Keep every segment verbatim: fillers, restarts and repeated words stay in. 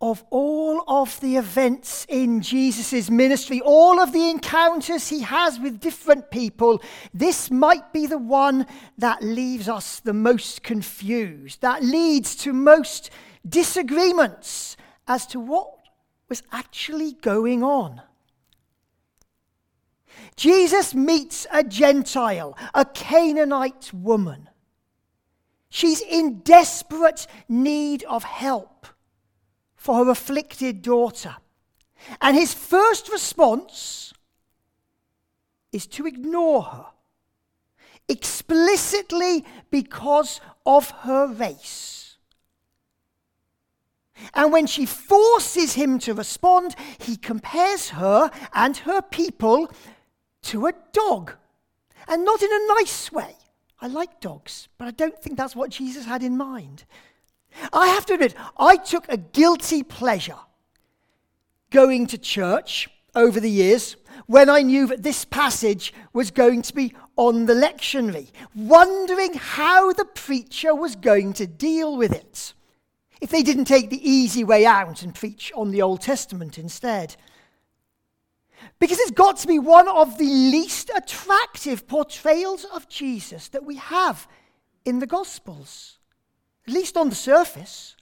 of all of the events in Jesus' ministry, all of the encounters he has with different people, this might be the one that leaves us the most confused, that leads to most disagreements as to what was actually going on. Jesus meets a Gentile, a Canaanite woman. She's in desperate need of help for her afflicted daughter. And his first response is to ignore her, explicitly because of her race. And when she forces him to respond, he compares her and her people to a dog. And not in a nice way. I like dogs, but I don't think that's what Jesus had in mind. I have to admit, I took a guilty pleasure going to church over the years when I knew that this passage was going to be on the lectionary, wondering how the preacher was going to deal with it, if they didn't take the easy way out and preach on the Old Testament instead. Because it's got to be one of the least attractive portrayals of Jesus that we have in the Gospels, at least on the surface.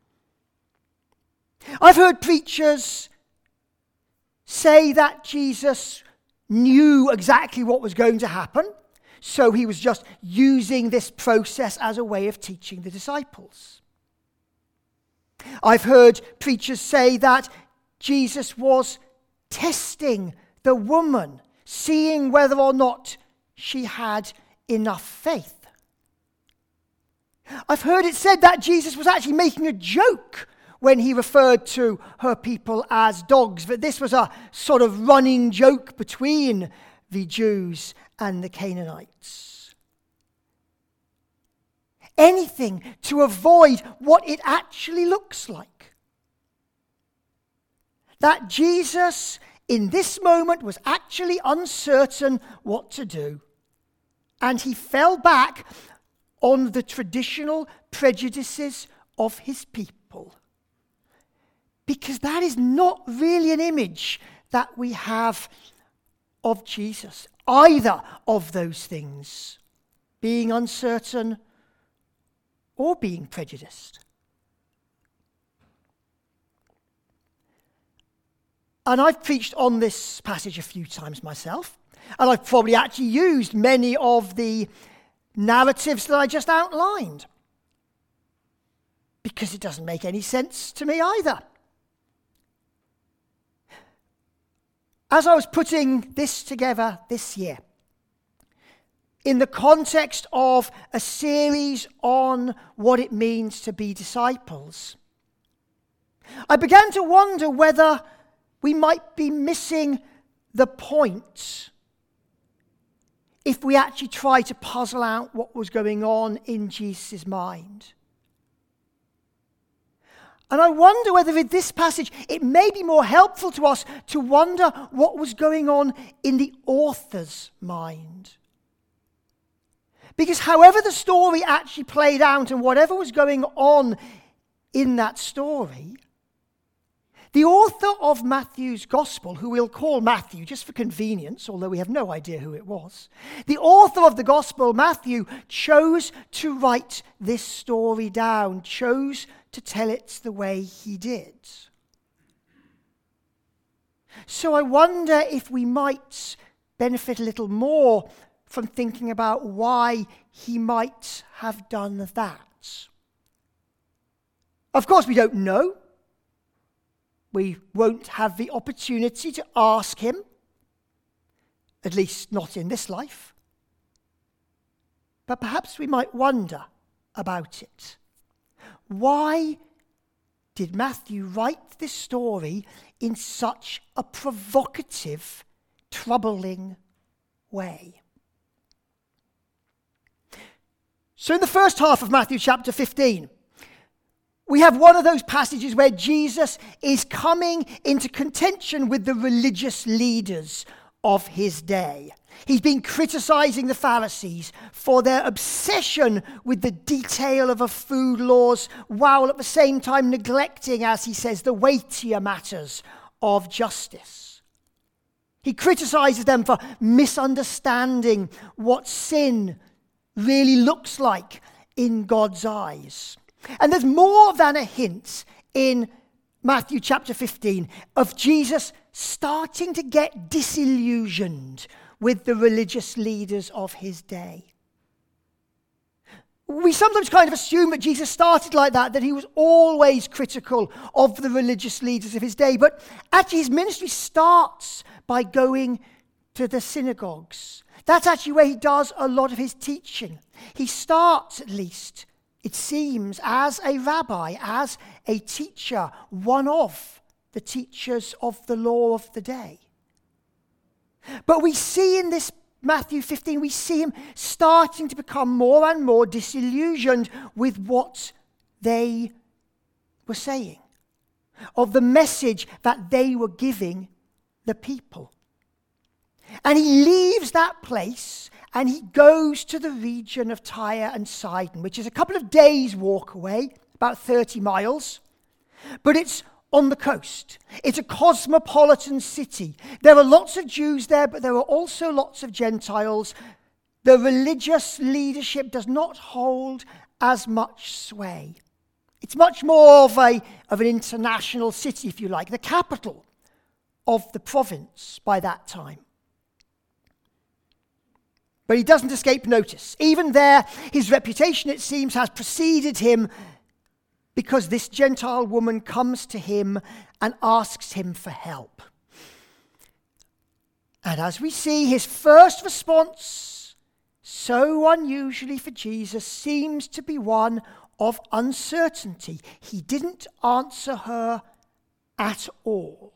I've heard preachers say that Jesus knew exactly what was going to happen, so he was just using this process as a way of teaching the disciples. I've heard preachers say that Jesus was testing the woman, seeing whether or not she had enough faith. I've heard it said that Jesus was actually making a joke when he referred to her people as dogs, that this was a sort of running joke between the Jews and the Canaanites. Anything to avoid what it actually looks like. That Jesus, in this moment, was actually uncertain what to do. And he fell back on the traditional prejudices of his people. Because that is not really an image that we have of Jesus. Either of those things, being uncertain or being prejudiced. And I've preached on this passage a few times myself. And I've probably actually used many of the narratives that I just outlined. Because it doesn't make any sense to me either. As I was putting this together this year, in the context of a series on what it means to be disciples, I began to wonder whether we might be missing the point if we actually try to puzzle out what was going on in Jesus' mind. And I wonder whether in this passage it may be more helpful to us to wonder what was going on in the author's mind. Because however the story actually played out and whatever was going on in that story, the author of Matthew's Gospel, who we'll call Matthew just for convenience, although we have no idea who it was, the author of the Gospel, Matthew, chose to write this story down, chose to tell it the way he did. So I wonder if we might benefit a little more from thinking about why he might have done that. Of course, we don't know. We won't have the opportunity to ask him, at least not in this life. But perhaps we might wonder about it. Why did Matthew write this story in such a provocative, troubling way? So in the first half of Matthew chapter fifteen, we have one of those passages where Jesus is coming into contention with the religious leaders of his day. He's been criticizing the Pharisees for their obsession with the detail of the food laws, while at the same time neglecting, as he says, the weightier matters of justice. He criticizes them for misunderstanding what sin really looks like in God's eyes. And there's more than a hint in Matthew chapter fifteen of Jesus starting to get disillusioned with the religious leaders of his day. We sometimes kind of assume that Jesus started like that, that he was always critical of the religious leaders of his day. But actually his ministry starts by going to the synagogues. That's actually where he does a lot of his teaching. He starts, at least, it seems, as a rabbi, as a teacher, one of the teachers of the law of the day. But we see in this Matthew fifteen, we see him starting to become more and more disillusioned with what they were saying, of the message that they were giving the people. And he leaves that place and he goes to the region of Tyre and Sidon, which is a couple of days' walk away, about thirty miles. But it's on the coast. It's a cosmopolitan city. There are lots of Jews there, but there are also lots of Gentiles. The religious leadership does not hold as much sway. It's much more of, a, of an international city, if you like, the capital of the province by that time. But he doesn't escape notice. Even there, his reputation, it seems, has preceded him, because this Gentile woman comes to him and asks him for help. And as we see, his first response, so unusually for Jesus, seems to be one of uncertainty. He didn't answer her at all.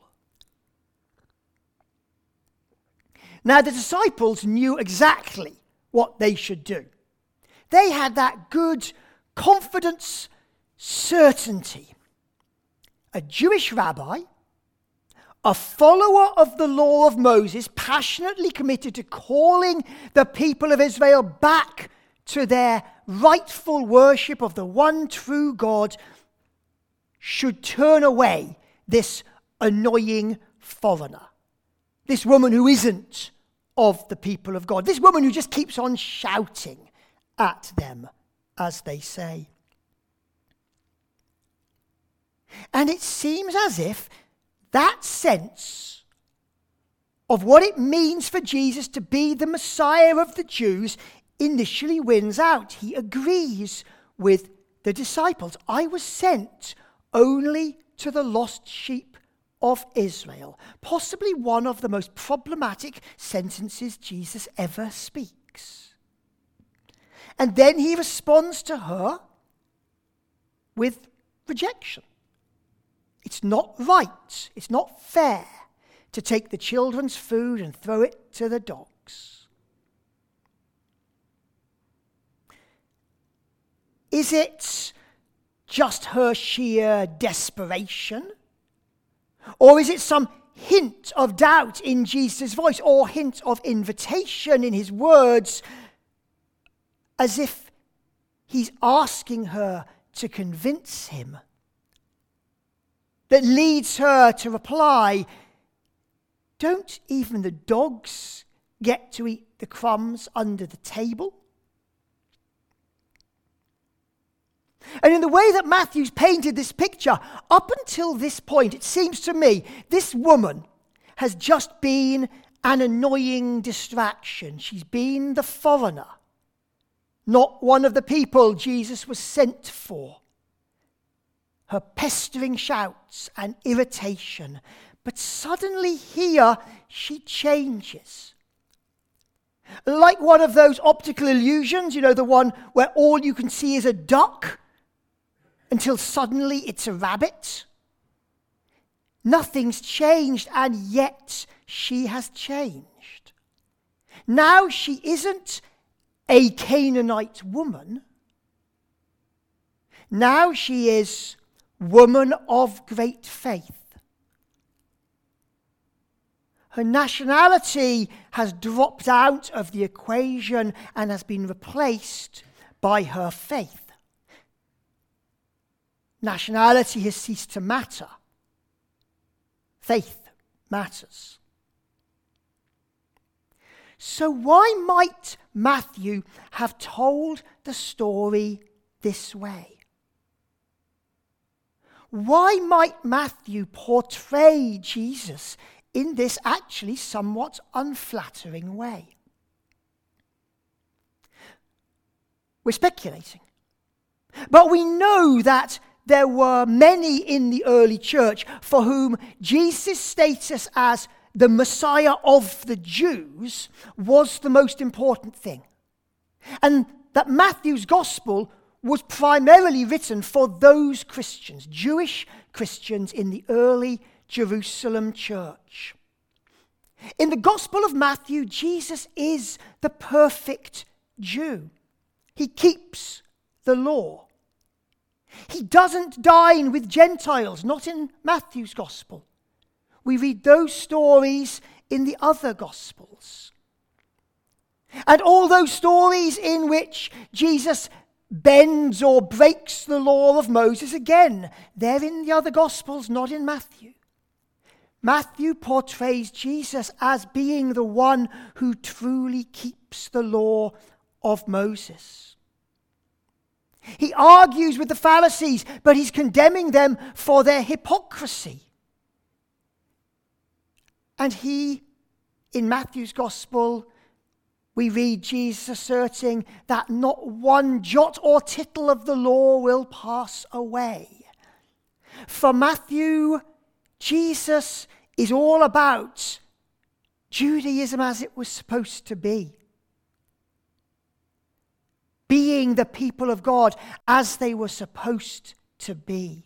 Now, the disciples knew exactly what they should do. They had that good confidence, certainty. A Jewish rabbi, a follower of the law of Moses, passionately committed to calling the people of Israel back to their rightful worship of the one true God, should turn away this annoying foreigner. This woman who isn't of the people of God. This woman who just keeps on shouting at them, as they say. And it seems as if that sense of what it means for Jesus to be the Messiah of the Jews initially wins out. He agrees with the disciples. I was sent only to the lost sheep of Israel. Possibly one of the most problematic sentences Jesus ever speaks. And then he responds to her with rejection. It's not right, it's not fair to take the children's food and throw it to the dogs. Is it just her sheer desperation? Or is it some hint of doubt in Jesus' voice, or hint of invitation in his words, as if he's asking her to convince him, that leads her to reply, don't even the dogs get to eat the crumbs under the table? And in the way that Matthew's painted this picture, up until this point, it seems to me, this woman has just been an annoying distraction. She's been the foreigner, not one of the people Jesus was sent for. Her pestering shouts and irritation. But suddenly here, she changes. Like one of those optical illusions, you know, the one where all you can see is a duck, until suddenly it's a rabbit. Nothing's changed, and yet she has changed. Now she isn't a Canaanite woman. Now she is woman of great faith. Her nationality has dropped out of the equation and has been replaced by her faith. Nationality has ceased to matter. Faith matters. So why might Matthew have told the story this way? Why might Matthew portray Jesus in this actually somewhat unflattering way? We're speculating. But we know that there were many in the early church for whom Jesus' status as the Messiah of the Jews was the most important thing. And that Matthew's gospel was primarily written for those Christians, Jewish Christians in the early Jerusalem church. In the Gospel of Matthew, Jesus is the perfect Jew. He keeps the law. He doesn't dine with Gentiles, not in Matthew's Gospel. We read those stories in the other Gospels. And all those stories in which Jesus bends or breaks the law of Moses, again, they're in the other Gospels, not in Matthew. Matthew portrays Jesus as being the one who truly keeps the law of Moses. He argues with the Pharisees, but he's condemning them for their hypocrisy. And he, in Matthew's Gospel, we read Jesus asserting that not one jot or tittle of the law will pass away. For Matthew, Jesus is all about Judaism as it was supposed to be. Being the people of God as they were supposed to be.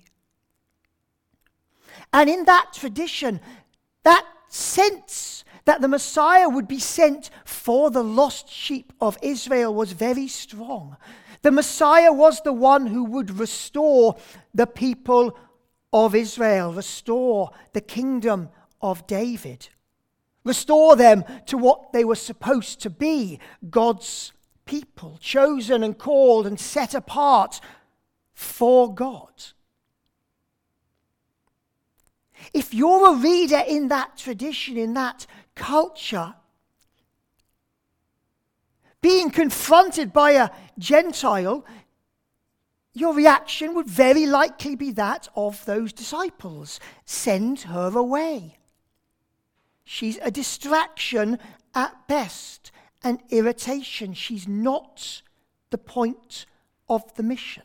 And in that tradition, that sense that the Messiah would be sent for the lost sheep of Israel was very strong. The Messiah was the one who would restore the people of Israel, restore the kingdom of David, restore them to what they were supposed to be, God's people, chosen and called and set apart for God. If you're a reader in that tradition, in that culture, being confronted by a Gentile, your reaction would very likely be that of those disciples. Send her away. She's a distraction at best, an irritation. She's not the point of the mission.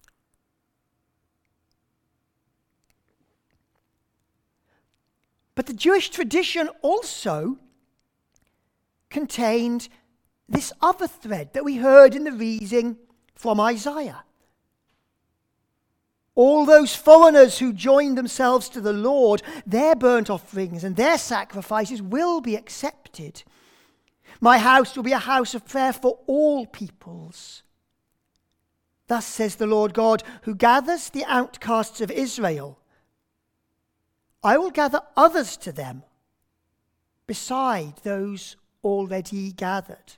But the Jewish tradition also contained this other thread that we heard in the reading from Isaiah. All those foreigners who joined themselves to the Lord, their burnt offerings and their sacrifices will be accepted. My house will be a house of prayer for all peoples. Thus says the Lord God, who gathers the outcasts of Israel. I will gather others to them, beside those already gathered.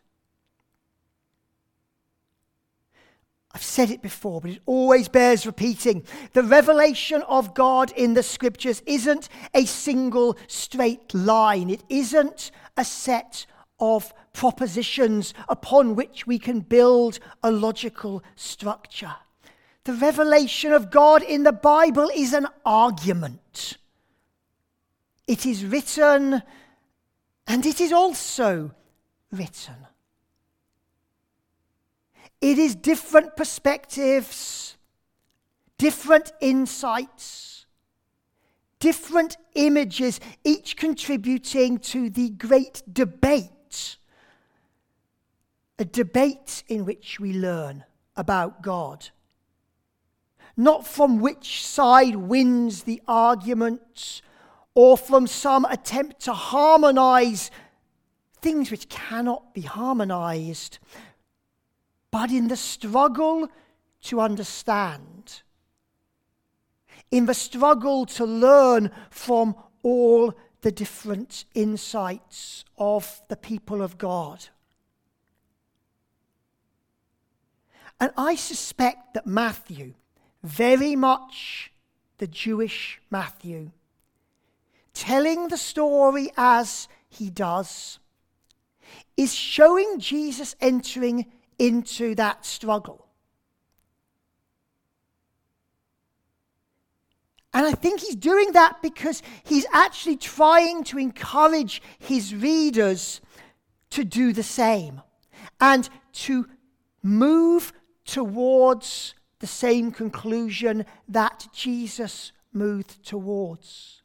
I've said it before, but it always bears repeating. The revelation of God in the Scriptures isn't a single straight line. It isn't a set of propositions upon which we can build a logical structure. The revelation of God in the Bible is an argument. It is written, and it is also written. It is different perspectives, different insights, different images, each contributing to the great debate. A debate in which we learn about God. Not from which side wins the argument, or from some attempt to harmonize things which cannot be harmonized, but in the struggle to understand, in the struggle to learn from all the different insights of the people of God. And I suspect that Matthew, very much the Jewish Matthew, telling the story as he does, is showing Jesus entering into that struggle. And I think he's doing that because he's actually trying to encourage his readers to do the same and to move towards the same conclusion that Jesus moved towards.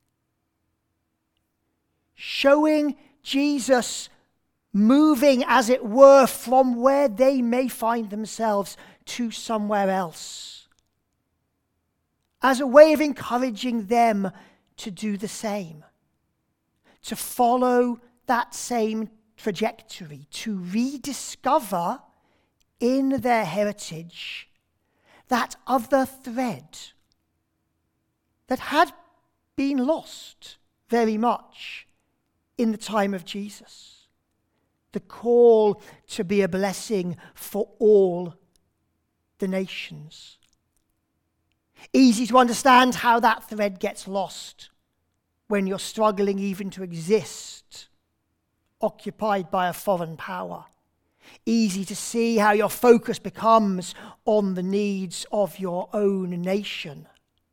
Showing Jesus moving, as it were, from where they may find themselves to somewhere else, as a way of encouraging them to do the same, to follow that same trajectory, to rediscover in their heritage that other thread that had been lost very much in the time of Jesus. The call to be a blessing for all the nations. Easy to understand how that thread gets lost when you're struggling even to exist, occupied by a foreign power. Easy to see how your focus becomes on the needs of your own nation,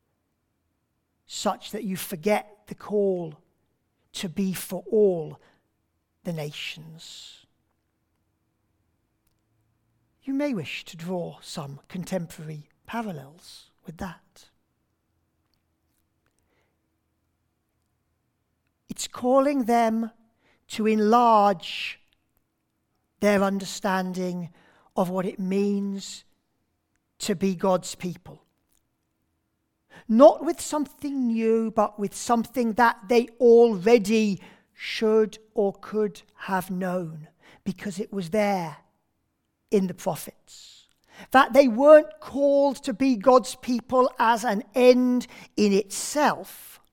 such that you forget the call to be for all the nations. You may wish to draw some contemporary parallels with that. It's calling them to enlarge their understanding of what it means to be God's people. Not with something new, but with something that they already should or could have known, because it was there in the prophets. That they weren't called to be God's people as an end in itself.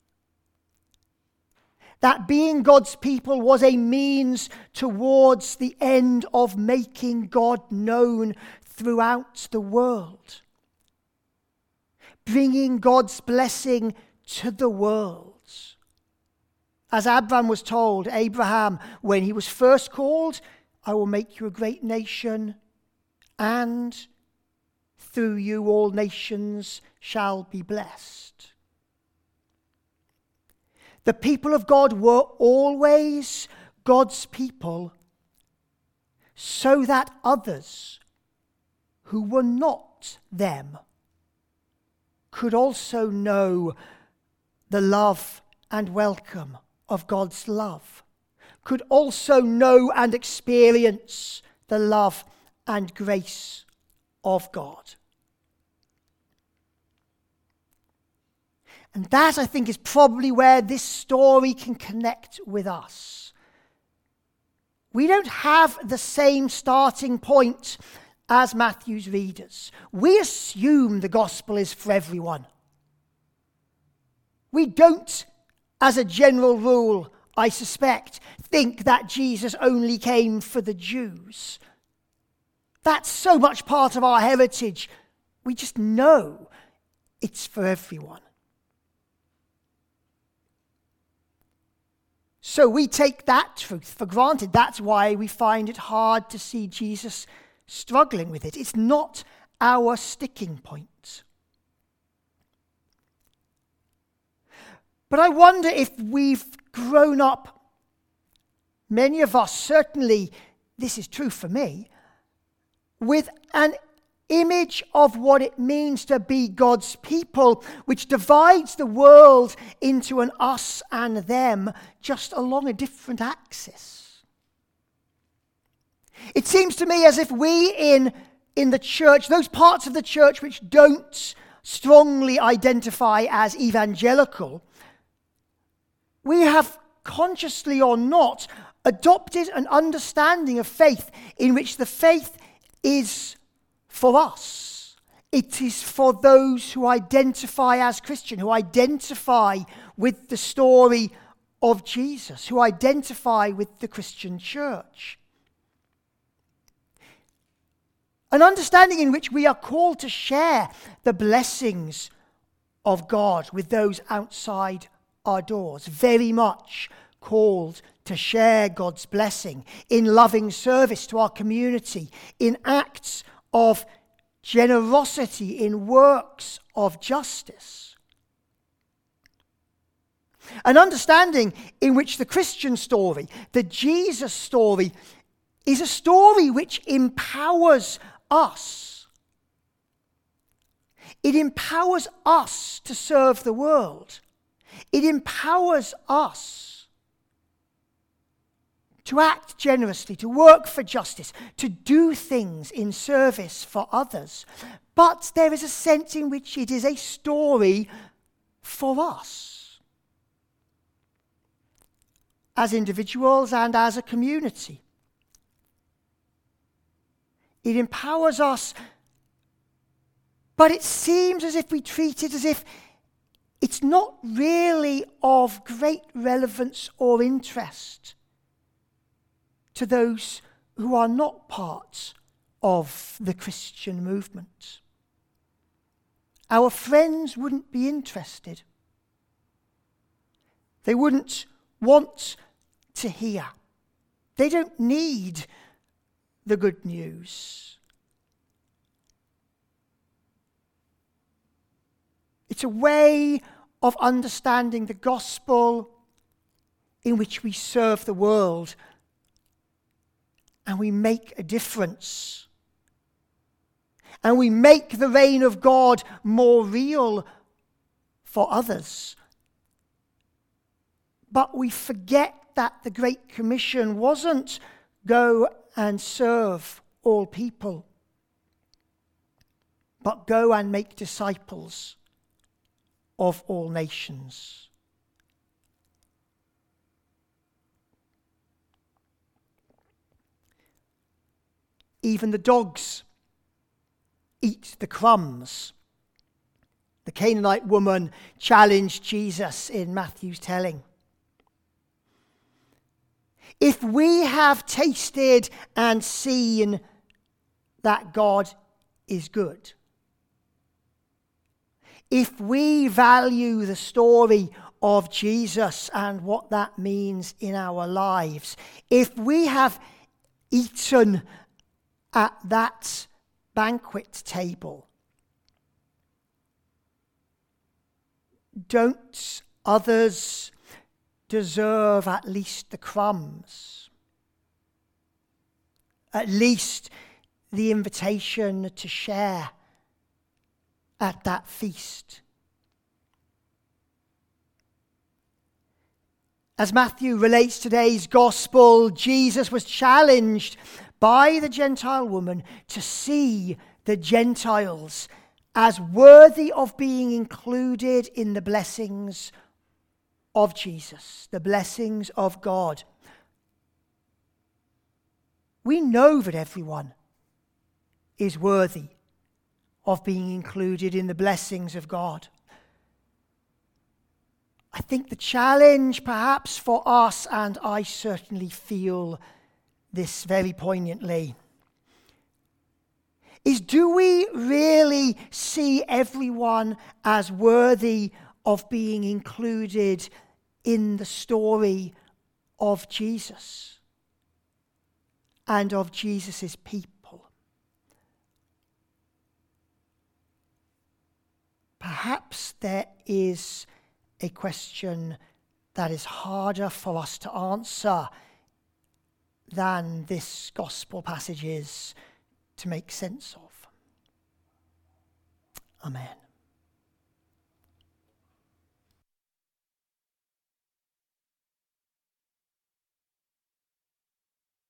That being God's people was a means towards the end of making God known throughout the world. Bringing God's blessing to the world. As Abraham was told, Abraham, when he was first called, I will make you a great nation, and through you all nations shall be blessed. The people of God were always God's people, so that others who were not them could also know the love and welcome of God's love, could also know and experience the love and grace of God. And that, I think, is probably where this story can connect with us. We don't have the same starting point as Matthew's readers. We assume the gospel is for everyone. We don't, as a general rule, I suspect, think that Jesus only came for the Jews. That's so much part of our heritage. We just know it's for everyone. So we take that truth for granted. That's why we find it hard to see Jesus struggling with it. It's not our sticking point. But I wonder if we've grown up, many of us, certainly this is true for me, with an image of what it means to be God's people, which divides the world into an us and them just along a different axis. It seems to me as if we in, in the church, those parts of the church which don't strongly identify as evangelical, we have, consciously or not, adopted an understanding of faith in which the faith is for us. It is for those who identify as Christian, who identify with the story of Jesus, who identify with the Christian church. An understanding in which we are called to share the blessings of God with those outside our doors. Very much called to share God's blessing in loving service to our community, in acts of generosity, in works of justice. An understanding in which the Christian story, the Jesus story, is a story which empowers us. It empowers us to serve the world. It empowers us to act generously, to work for justice, to do things in service for others. But there is a sense in which it is a story for us, as individuals and as a community. It empowers us, but it seems as if we treat it as if it's not really of great relevance or interest to those who are not part of the Christian movement. Our friends wouldn't be interested. They wouldn't want to hear. They don't need the good news. It's a way of understanding the gospel in which we serve the world and we make a difference. And we make the reign of God more real for others. But we forget that the Great Commission wasn't go and serve all people, but go and make disciples of all nations. Even the dogs eat the crumbs. The Canaanite woman challenged Jesus in Matthew's telling. If we have tasted and seen that God is good, if we value the story of Jesus and what that means in our lives, if we have eaten at that banquet table, don't others deserve at least the crumbs? At least the invitation to share at that feast? As Matthew relates today's gospel, Jesus was challenged by the Gentile woman to see the Gentiles as worthy of being included in the blessings of Jesus, the blessings of God. We know that everyone is worthy of being included in the blessings of God. I think the challenge perhaps for us, and I certainly feel this very poignantly, is do we really see everyone as worthy of being included in the story of Jesus and of Jesus' people? Perhaps there is a question that is harder for us to answer than this gospel passage is to make sense of. Amen.